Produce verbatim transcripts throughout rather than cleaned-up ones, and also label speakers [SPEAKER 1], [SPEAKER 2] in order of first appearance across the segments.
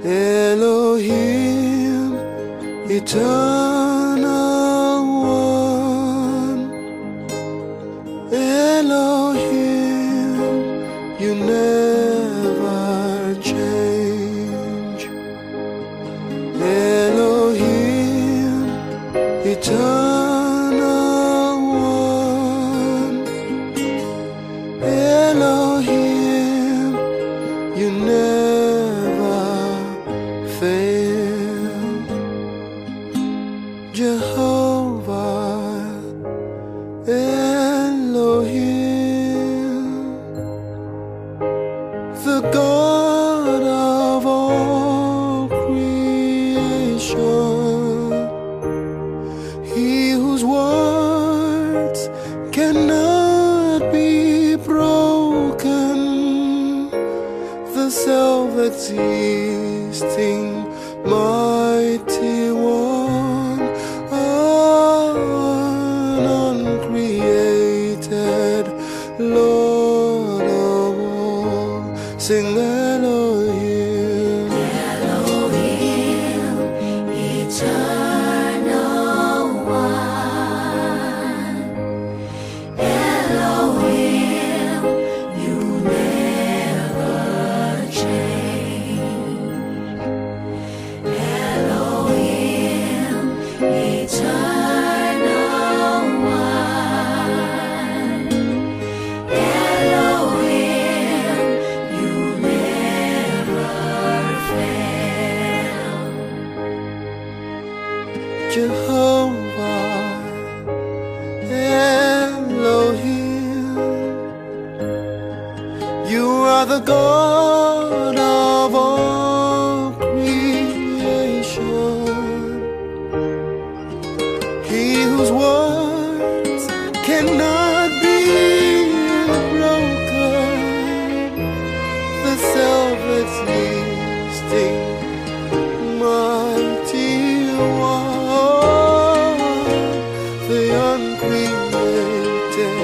[SPEAKER 1] Elohim, eternal one. Elohim, you never change. Elohim, eternal one. Elohim, you never fail. Jehovah Elohim, the God of all creation, He whose words cannot be broken, the self-existing mighty one, uncreated Lord of all. Sing Elohim,
[SPEAKER 2] Elohim, eternal one. Elohim, you never change. Elohim, eternal one. Elohim, you never fail.
[SPEAKER 1] Jehovah Elohim, you are the God of all creation, He whose words cannot be broken, the self-existing mighty one, the uncreated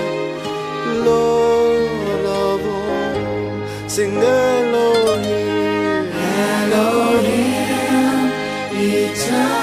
[SPEAKER 1] Lord of all. Sing Elohim,
[SPEAKER 2] Elohim, eternal